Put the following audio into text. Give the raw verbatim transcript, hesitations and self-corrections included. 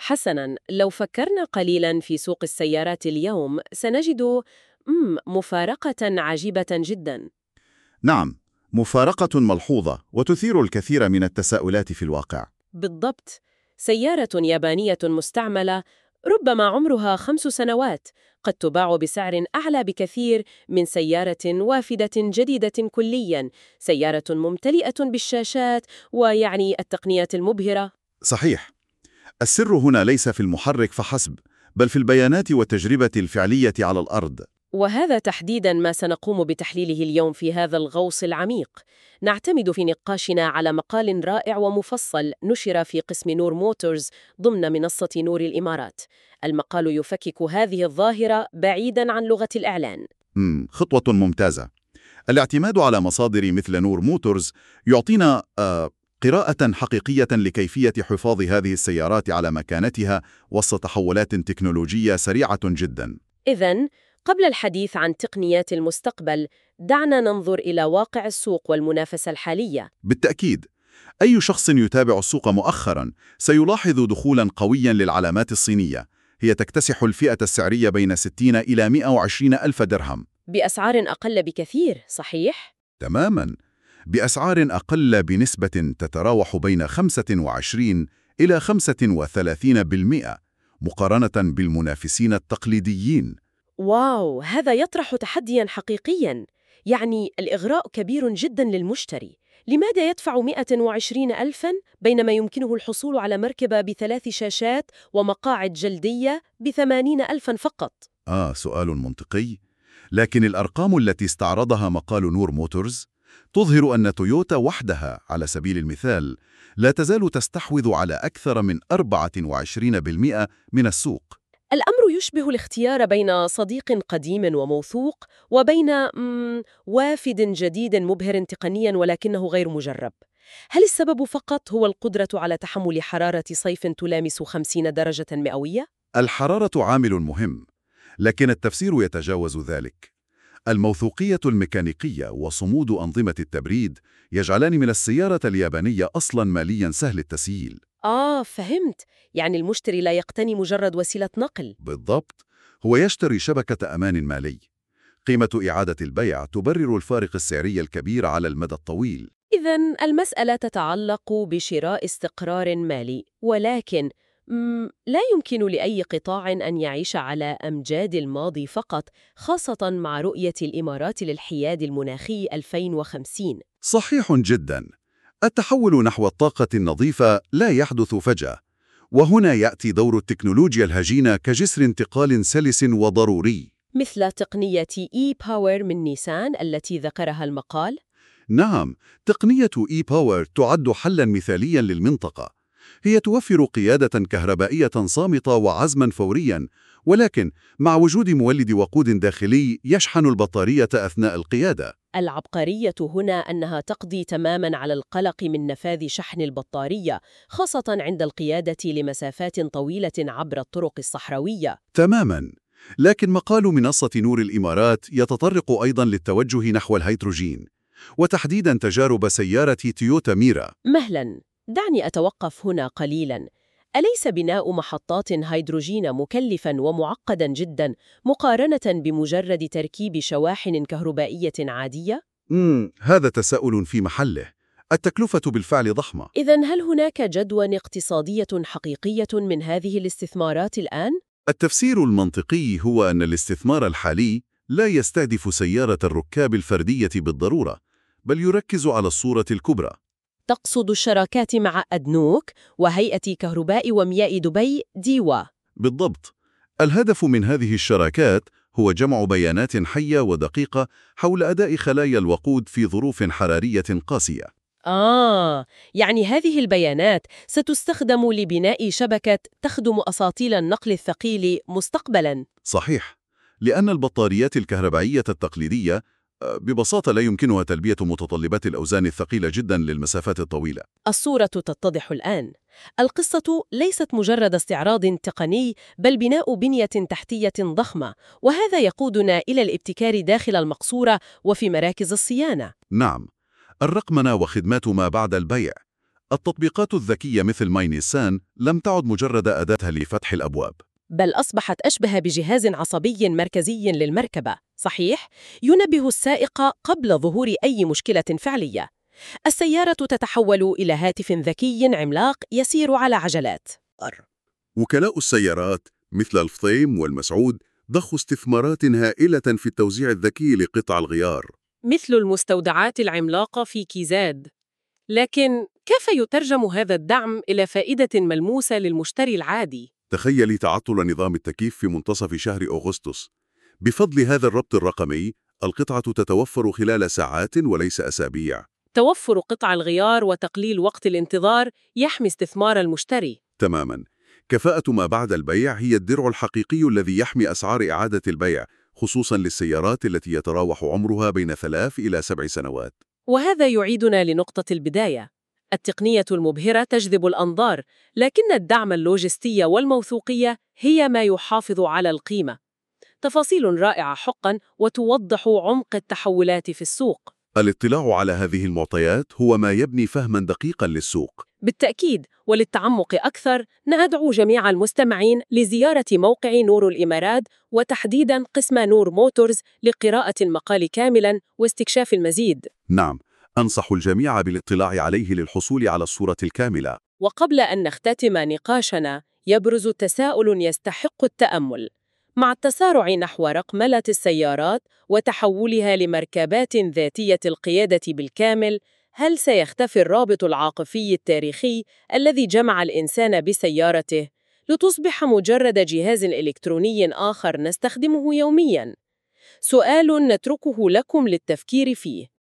حسناً، لو فكرنا قليلاً في سوق السيارات اليوم سنجد مم، مفارقة عجيبة جداً. نعم، مفارقة ملحوظة وتثير الكثير من التساؤلات في الواقع. بالضبط. سيارة يابانية مستعملة ربما عمرها خمس سنوات قد تباع بسعر أعلى بكثير من سيارة وافدة جديدة كلياً، سيارة ممتلئة بالشاشات ويعني التقنيات المبهرة. صحيح، السر هنا ليس في المحرك فحسب، بل في البيانات والتجربة الفعلية على الأرض. وهذا تحديداً ما سنقوم بتحليله اليوم في هذا الغوص العميق. نعتمد في نقاشنا على مقال رائع ومفصل نشر في قسم نور موتورز ضمن منصة نور الإمارات. المقال يفكك هذه الظاهرة بعيداً عن لغة الإعلان. مم، خطوة ممتازة. الاعتماد على مصادر مثل نور موتورز يعطينا آه، قراءة حقيقية لكيفية حفاظ هذه السيارات على مكانتها وسط تحولات تكنولوجية سريعة جدا. إذن، قبل الحديث عن تقنيات المستقبل، دعنا ننظر إلى واقع السوق والمنافسة الحالية. بالتأكيد، أي شخص يتابع السوق مؤخرا سيلاحظ دخولا قويا للعلامات الصينية. هي تكتسح الفئة السعرية بين ستين إلى مئة وعشرين ألف درهم. بأسعار أقل بكثير، صحيح؟ تماما، بأسعار أقل بنسبة تتراوح بين خمسة وعشرين إلى خمسة وثلاثين بالمئة مقارنة بالمنافسين التقليديين. واو، هذا يطرح تحدياً حقيقياً. يعني الإغراء كبير جداً للمشتري. لماذا يدفع مئة وعشرين ألفاً بينما يمكنه الحصول على مركبة بثلاث شاشات ومقاعد جلدية بثمانين ألفاً فقط؟ آه، سؤال منطقي. لكن الأرقام التي استعرضها مقال نور موتورز تظهر أن تويوتا وحدها على سبيل المثال لا تزال تستحوذ على أكثر من أربعة وعشرين بالمئة من السوق. الأمر يشبه الاختيار بين صديق قديم وموثوق وبين مم، وافد جديد مبهر تقنياً ولكنه غير مجرب. هل السبب فقط هو القدرة على تحمل حرارة صيف تلامس خمسين درجة مئوية؟ الحرارة عامل مهم، لكن التفسير يتجاوز ذلك. الموثوقية الميكانيكية وصمود أنظمة التبريد يجعلان من السيارة اليابانية أصلاً مالياً سهل التسييل. آه، فهمت. يعني المشتري لا يقتني مجرد وسيلة نقل. بالضبط، هو يشتري شبكة أمان مالي. قيمة إعادة البيع تبرر الفارق السعري الكبير على المدى الطويل. إذن المسألة تتعلق بشراء استقرار مالي، ولكن مم، لا يمكن لأي قطاع أن يعيش على أمجاد الماضي فقط، خاصة مع رؤية الإمارات للحياد المناخي ألفين وخمسين. صحيح جداً. التحول نحو الطاقة النظيفة لا يحدث فجأة، وهنا يأتي دور التكنولوجيا الهجينة كجسر انتقال سلس وضروري. مثل تقنية إي-باور من نيسان التي ذكرها المقال. نعم، تقنية إي باور تعد حلاً مثالياً للمنطقة. هي توفر قيادة كهربائية صامتة وعزماً فورياً، ولكن مع وجود مولد وقود داخلي يشحن البطارية أثناء القيادة. العبقرية هنا أنها تقضي تماماً على القلق من نفاذ شحن البطارية، خاصة عند القيادة لمسافات طويلة عبر الطرق الصحراوية. تماماً. لكن مقال منصة نور الإمارات يتطرق أيضاً للتوجه نحو الهيدروجين، وتحديداً تجارب سيارة تويوتا ميرا. مهلاً، دعني أتوقف هنا قليلاً. أليس بناء محطات هيدروجين مكلفاً ومعقداً جداً مقارنة بمجرد تركيب شواحن كهربائية عادية؟ مم، هذا تساؤل في محله. التكلفة بالفعل ضخمة. إذن هل هناك جدوى اقتصادية حقيقية من هذه الاستثمارات الآن؟ التفسير المنطقي هو أن الاستثمار الحالي لا يستهدف سيارة الركاب الفردية بالضرورة، بل يركز على الصورة الكبرى. تقصد الشراكات مع أدنوك وهيئة كهرباء ومياه دبي ديوا؟ بالضبط. الهدف من هذه الشراكات هو جمع بيانات حية ودقيقة حول أداء خلايا الوقود في ظروف حرارية قاسية. آه، يعني هذه البيانات ستستخدم لبناء شبكة تخدم أساطيل النقل الثقيل مستقبلاً. صحيح، لأن البطاريات الكهربائية التقليدية آه، ببساطة لا يمكنها تلبية متطلبات الأوزان الثقيلة جدا للمسافات الطويلة. الصورة تتضح الآن. القصة ليست مجرد استعراض تقني، بل بناء بنية تحتية ضخمة، وهذا يقودنا إلى الابتكار داخل المقصورة وفي مراكز الصيانة. نعم، الرقمنة وخدمات ما بعد البيع. التطبيقات الذكية مثل ماينيسان لم تعد مجرد أداة لفتح الأبواب. بل أصبحت أشبه بجهاز عصبي مركزي للمركبة، صحيح؟ ينبه السائق قبل ظهور أي مشكلة فعلية. السيارة تتحول إلى هاتف ذكي عملاق يسير على عجلات. وكلاء السيارات مثل الفطيم والمسعود ضخوا استثمارات هائلة في التوزيع الذكي لقطع الغيار، مثل المستودعات العملاقة في كيزاد. لكن كيف يترجم هذا الدعم إلى فائدة ملموسة للمشتري العادي؟ تخيلي تعطل نظام التكييف في منتصف شهر أغسطس. بفضل هذا الربط الرقمي، القطعة تتوفر خلال ساعات وليس أسابيع. توفر قطع الغيار وتقليل وقت الانتظار يحمي استثمار المشتري. تماماً. كفاءة ما بعد البيع هي الدرع الحقيقي الذي يحمي أسعار إعادة البيع، خصوصاً للسيارات التي يتراوح عمرها بين ثلاث إلى سبع سنوات. وهذا يعيدنا لنقطة البداية. التقنية المبهرة تجذب الأنظار، لكن الدعم اللوجستي والموثوقية هي ما يحافظ على القيمة. تفاصيل رائعة حقاً وتوضح عمق التحولات في السوق. الاطلاع على هذه المعطيات هو ما يبني فهماً دقيقاً للسوق. بالتأكيد، وللتعمق أكثر ندعو جميع المستمعين لزيارة موقع نور الإمارات وتحديداً قسم نور موتورز لقراءة المقال كاملاً واستكشاف المزيد. نعم، أنصح الجميع بالاطلاع عليه للحصول على الصورة الكاملة. وقبل أن نختتم نقاشنا، يبرز تساؤل يستحق التأمل. مع التسارع نحو رقمنة السيارات وتحولها لمركبات ذاتية القيادة بالكامل، هل سيختفي الرابط العاطفي التاريخي الذي جمع الإنسان بسيارته لتصبح مجرد جهاز إلكتروني آخر نستخدمه يومياً؟ سؤال نتركه لكم للتفكير فيه.